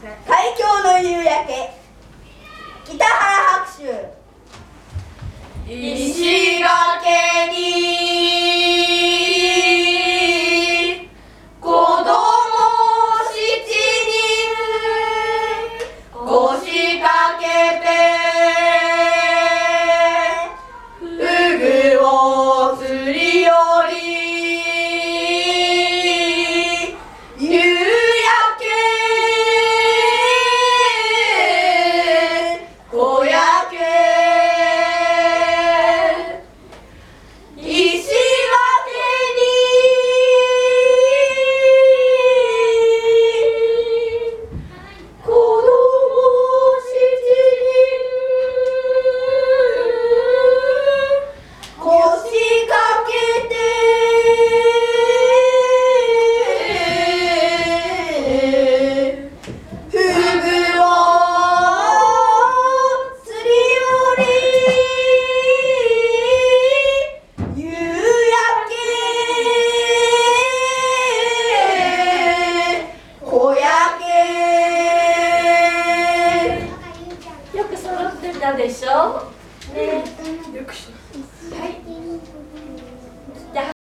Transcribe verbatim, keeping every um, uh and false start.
海峡の夕焼け、北原白秋。 石垣に子供七人腰掛けてフグを釣り寄り夕焼け小焼け石垣に子供七人腰掛けてフグを釣り寄り夕焼け小焼けよく揃ってたでしょね。よくし